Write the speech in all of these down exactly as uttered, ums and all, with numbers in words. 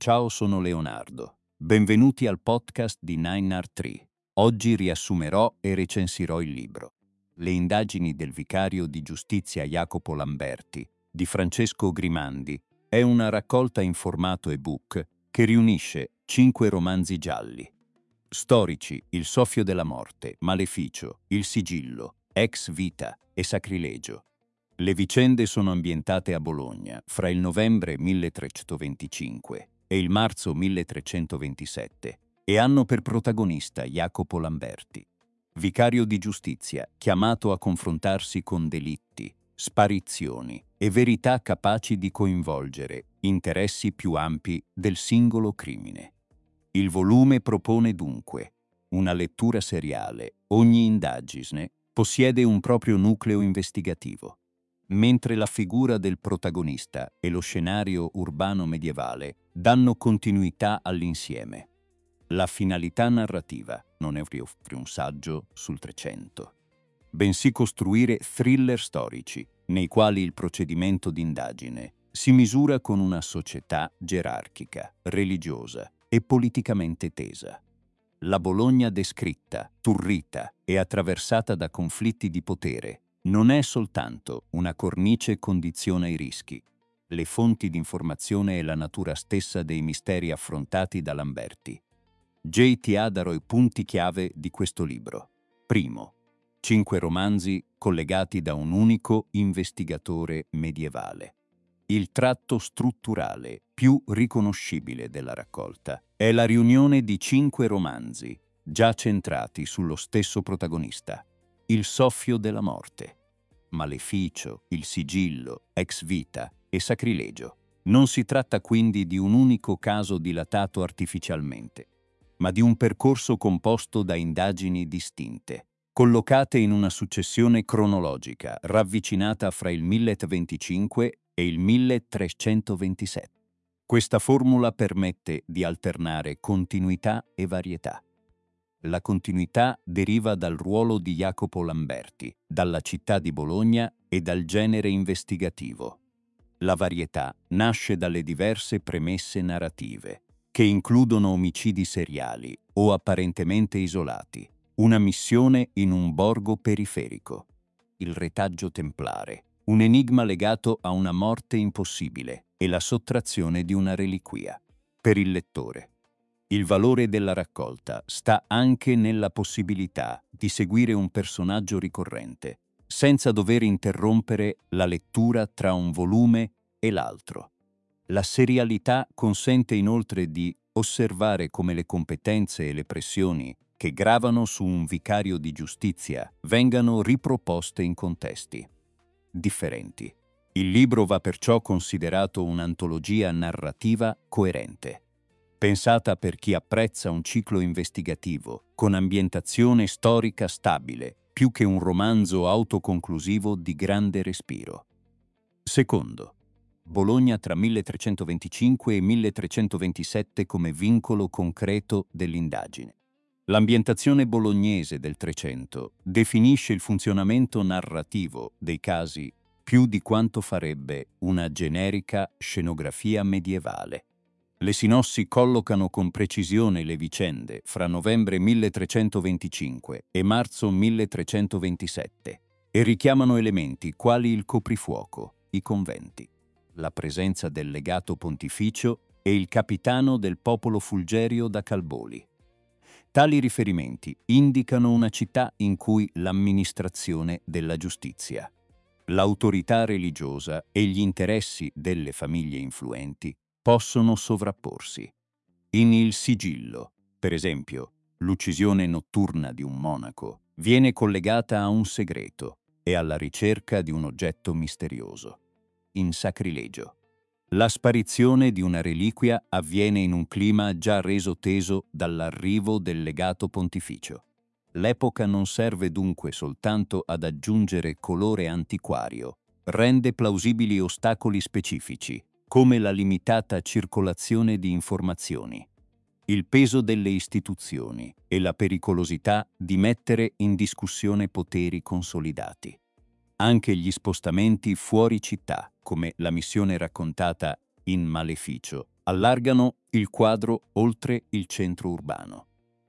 Ciao, sono Leonardo. Benvenuti al podcast di Nine Art Tree. Oggi riassumerò e recensirò il libro Le indagini del vicario di giustizia Jacopo Lamberti di Francesco Grimandi. È una raccolta in formato ebook che riunisce cinque romanzi gialli. Storici, Il soffio della morte, Maleficio, Il sigillo, Ex vita e Sacrilegio. Le vicende sono ambientate a Bologna fra il novembre milletrecentoventicinque e il marzo milletrecentoventisette e hanno per protagonista Jacopo Lamberti, vicario di giustizia chiamato a confrontarsi con delitti, sparizioni e verità capaci di coinvolgere interessi più ampi del singolo crimine. Il volume propone dunque una lettura seriale. Ogni indagine possiede un proprio nucleo investigativo, mentre la figura del protagonista e lo scenario urbano medievale danno continuità all'insieme. La finalità narrativa non è offrire un saggio sul Trecento, bensì costruire thriller storici nei quali il procedimento d'indagine si misura con una società gerarchica, religiosa e politicamente tesa. La Bologna descritta, turrita e attraversata da conflitti di potere non è soltanto una cornice condiziona i rischi, le fonti di informazione e la natura stessa dei misteri affrontati da Lamberti. J T ha darò i punti chiave di questo libro. Primo, cinque romanzi collegati da un unico investigatore medievale. Il tratto strutturale più riconoscibile della raccolta è la riunione di cinque romanzi già centrati sullo stesso protagonista. Il soffio della morte, Maleficio, Il sigillo, Ex vita e Sacrilegio. Non si tratta quindi di un unico caso dilatato artificialmente, ma di un percorso composto da indagini distinte, collocate in una successione cronologica ravvicinata fra il milletrecentovanticinque e il milletrecentoventisette. Questa formula permette di alternare continuità e varietà. La continuità deriva dal ruolo di Jacopo Lamberti, dalla città di Bologna e dal genere investigativo. La varietà nasce dalle diverse premesse narrative, che includono omicidi seriali o apparentemente isolati, una missione in un borgo periferico, il retaggio templare, un enigma legato a una morte impossibile e la sottrazione di una reliquia. Per il lettore, il valore della raccolta sta anche nella possibilità di seguire un personaggio ricorrente, senza dover interrompere la lettura tra un volume e l'altro. La serialità consente inoltre di osservare come le competenze e le pressioni che gravano su un vicario di giustizia vengano riproposte in contesti differenti. Il libro va perciò considerato un'antologia narrativa coerente, pensata per chi apprezza un ciclo investigativo con ambientazione storica stabile, più che un romanzo autoconclusivo di grande respiro. Secondo, Bologna tra milletrecentoventicinque e milletrecentoventisette come vincolo concreto dell'indagine. L'ambientazione bolognese del Trecento definisce il funzionamento narrativo dei casi più di quanto farebbe una generica scenografia medievale. Le sinossi collocano con precisione le vicende fra novembre milletrecentoventicinque e marzo milletrecentoventisette e richiamano elementi quali il coprifuoco, i conventi, la presenza del legato pontificio e il capitano del popolo Fulgerio da Calboli. Tali riferimenti indicano una città in cui l'amministrazione della giustizia, l'autorità religiosa e gli interessi delle famiglie influenti possono sovrapporsi. In Il sigillo, per esempio, l'uccisione notturna di un monaco viene collegata a un segreto e alla ricerca di un oggetto misterioso. In Sacrilegio, la sparizione di una reliquia avviene in un clima già reso teso dall'arrivo del legato pontificio. L'epoca non serve dunque soltanto ad aggiungere colore antiquario, rende plausibili ostacoli specifici, come la limitata circolazione di informazioni, il peso delle istituzioni e la pericolosità di mettere in discussione poteri consolidati. Anche gli spostamenti fuori città, come la missione raccontata in Maleficio, allargano il quadro oltre il centro urbano.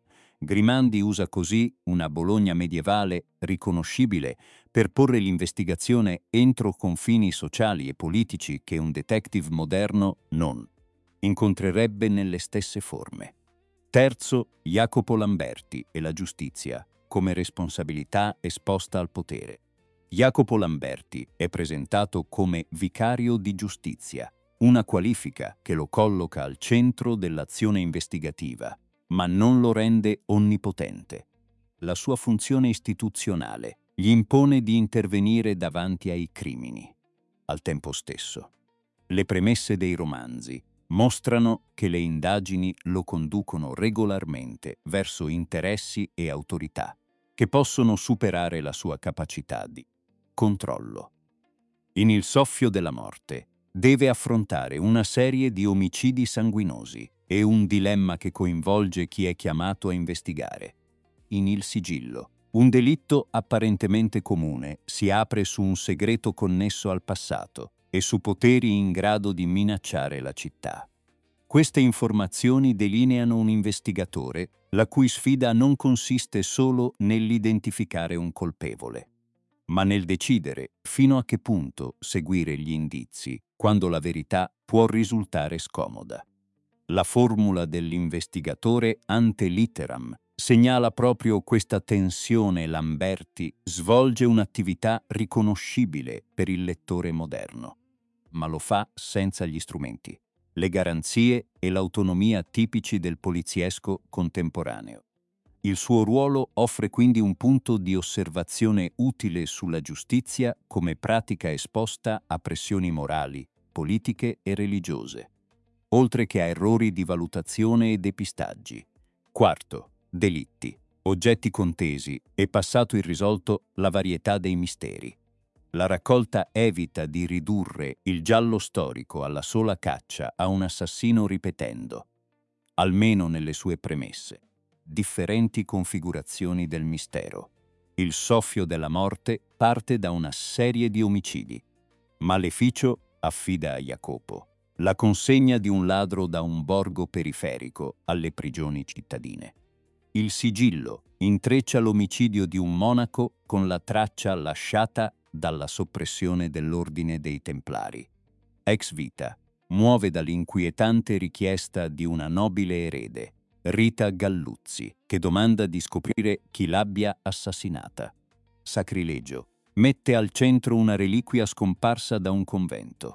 Grimandi usa così una Bologna medievale riconoscibile per porre l'investigazione entro confini sociali e politici che un detective moderno non incontrerebbe nelle stesse forme. Terzo, Jacopo Lamberti e la giustizia come responsabilità esposta al potere. Jacopo Lamberti è presentato come vicario di giustizia, una qualifica che lo colloca al centro dell'azione investigativa, ma non lo rende onnipotente. La sua funzione istituzionale gli impone di intervenire davanti ai crimini. Al tempo stesso, le premesse dei romanzi mostrano che le indagini lo conducono regolarmente verso interessi e autorità che possono superare la sua capacità di controllo. In Il soffio della morte deve affrontare una serie di omicidi sanguinosi e un dilemma che coinvolge chi è chiamato a investigare. In Il sigillo, un delitto apparentemente comune si apre su un segreto connesso al passato e su poteri in grado di minacciare la città. Queste informazioni delineano un investigatore la cui sfida non consiste solo nell'identificare un colpevole, ma nel decidere fino a che punto seguire gli indizi quando la verità può risultare scomoda. La formula dell'investigatore ante litteram segnala proprio questa tensione. Lamberti svolge un'attività riconoscibile per il lettore moderno, ma lo fa senza gli strumenti, le garanzie e l'autonomia tipici del poliziesco contemporaneo. Il suo ruolo offre quindi un punto di osservazione utile sulla giustizia come pratica esposta a pressioni morali, politiche e religiose, oltre che a errori di valutazione e depistaggi. Quarto, delitti, oggetti contesi e passato irrisolto, la varietà dei misteri. La raccolta evita di ridurre il giallo storico alla sola caccia a un assassino ripetendo, almeno nelle sue premesse, differenti configurazioni del mistero. Il soffio della morte parte da una serie di omicidi. Maleficio affida a Jacopo la consegna di un ladro da un borgo periferico alle prigioni cittadine. Il sigillo intreccia l'omicidio di un monaco con la traccia lasciata dalla soppressione dell'ordine dei Templari. Ex vita muove dall'inquietante richiesta di una nobile erede, Rita Galluzzi, che domanda di scoprire chi l'abbia assassinata. Sacrilegio mette al centro una reliquia scomparsa da un convento.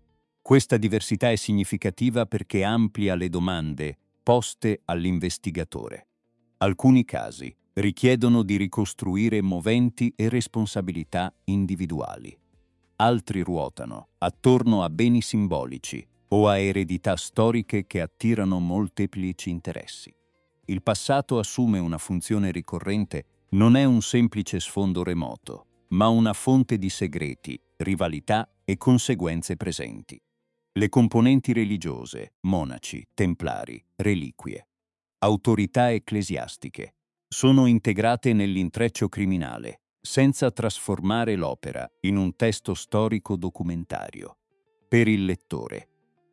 Questa diversità è significativa perché amplia le domande poste all'investigatore. Alcuni casi richiedono di ricostruire moventi e responsabilità individuali. Altri ruotano attorno a beni simbolici o a eredità storiche che attirano molteplici interessi. Il passato assume una funzione ricorrente, non è un semplice sfondo remoto, ma una fonte di segreti, rivalità e conseguenze presenti. Le componenti religiose, monaci, templari, reliquie, autorità ecclesiastiche, sono integrate nell'intreccio criminale, senza trasformare l'opera in un testo storico documentario. Per il lettore,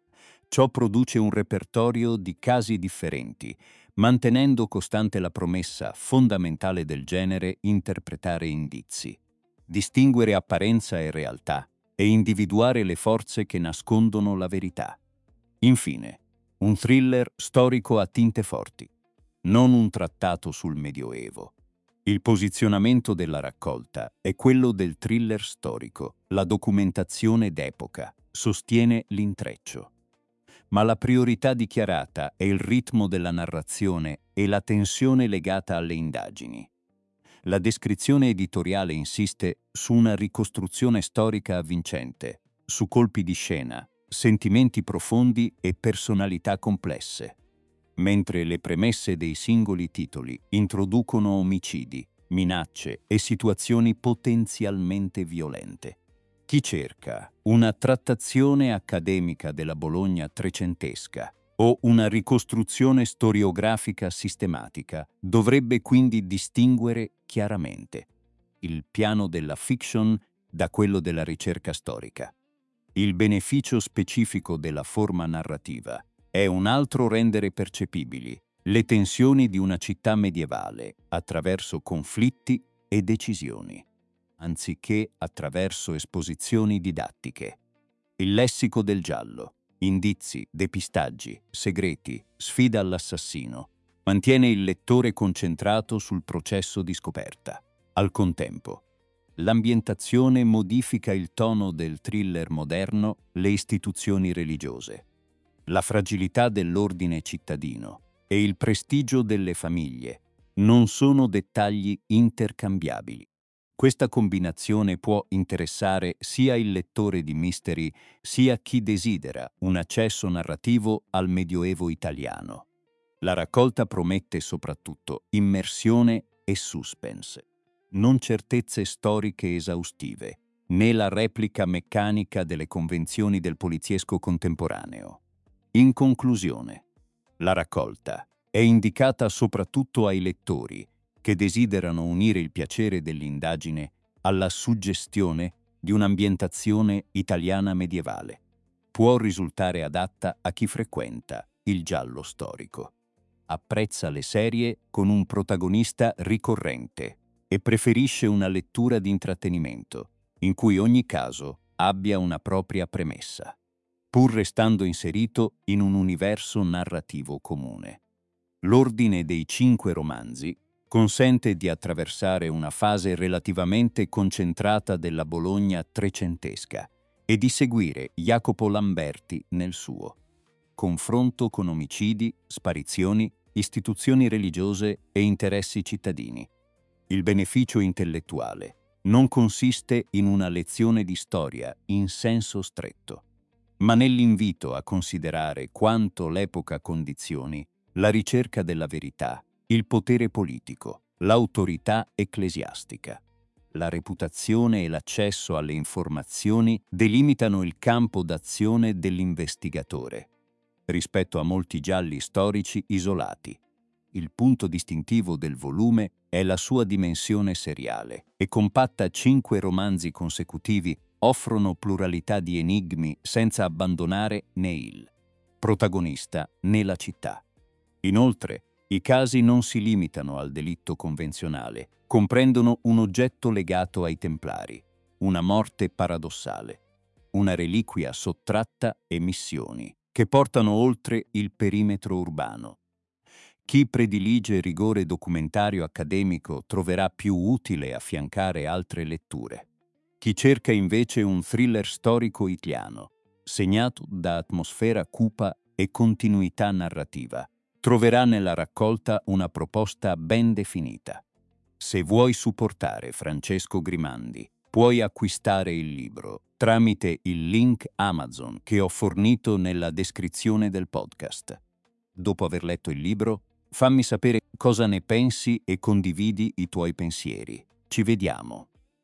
ciò produce un repertorio di casi differenti, mantenendo costante la promessa fondamentale del genere: interpretare indizi, distinguere apparenza e realtà e individuare le forze che nascondono la verità. Infine, un thriller storico a tinte forti, non un trattato sul Medioevo. Il posizionamento della raccolta è quello del thriller storico. La documentazione d'epoca sostiene l'intreccio, ma la priorità dichiarata è il ritmo della narrazione e la tensione legata alle indagini. La descrizione editoriale insiste su una ricostruzione storica avvincente, su colpi di scena, sentimenti profondi e personalità complesse, mentre le premesse dei singoli titoli introducono omicidi, minacce e situazioni potenzialmente violente. Chi cerca una trattazione accademica della Bologna trecentesca o una ricostruzione storiografica sistematica dovrebbe quindi distinguere chiaramente il piano della fiction da quello della ricerca storica. Il beneficio specifico della forma narrativa è un altro rendere percepibili le tensioni di una città medievale attraverso conflitti e decisioni, anziché attraverso esposizioni didattiche. Il lessico del giallo, indizi, depistaggi, segreti, sfida all'assassino, mantiene il lettore concentrato sul processo di scoperta. Al contempo, l'ambientazione modifica il tono del thriller moderno, le istituzioni religiose, la fragilità dell'ordine cittadino e il prestigio delle famiglie non sono dettagli intercambiabili. Questa combinazione può interessare sia il lettore di mystery sia chi desidera un accesso narrativo al Medioevo italiano. La raccolta promette soprattutto immersione e suspense, non certezze storiche esaustive, né la replica meccanica delle convenzioni del poliziesco contemporaneo. In conclusione, la raccolta è indicata soprattutto ai lettori che desiderano unire il piacere dell'indagine alla suggestione di un'ambientazione italiana medievale. Può risultare adatta a chi frequenta il giallo storico, apprezza le serie con un protagonista ricorrente e preferisce una lettura di intrattenimento, in cui ogni caso abbia una propria premessa, pur restando inserito in un universo narrativo comune. L'ordine dei cinque romanzi consente di attraversare una fase relativamente concentrata della Bologna trecentesca e di seguire Jacopo Lamberti nel suo confronto con omicidi, sparizioni, istituzioni religiose e interessi cittadini. Il beneficio intellettuale non consiste in una lezione di storia in senso stretto, ma nell'invito a considerare quanto l'epoca condizioni la ricerca della verità, il potere politico, l'autorità ecclesiastica. La reputazione e l'accesso alle informazioni delimitano il campo d'azione dell'investigatore rispetto a molti gialli storici isolati. Il punto distintivo del volume è la sua dimensione seriale e compatta cinque romanzi consecutivi offrono pluralità di enigmi senza abbandonare né il protagonista né la città. Inoltre, i casi non si limitano al delitto convenzionale, comprendono un oggetto legato ai Templari, una morte paradossale, una reliquia sottratta e missioni che portano oltre il perimetro urbano. Chi predilige rigore documentario accademico troverà più utile affiancare altre letture. Chi cerca invece un thriller storico italiano, segnato da atmosfera cupa e continuità narrativa, troverà nella raccolta una proposta ben definita. Se vuoi supportare Francesco Grimandi, puoi acquistare il libro tramite il link Amazon che ho fornito nella descrizione del podcast. Dopo aver letto il libro, fammi sapere cosa ne pensi e condividi i tuoi pensieri. Ci vediamo.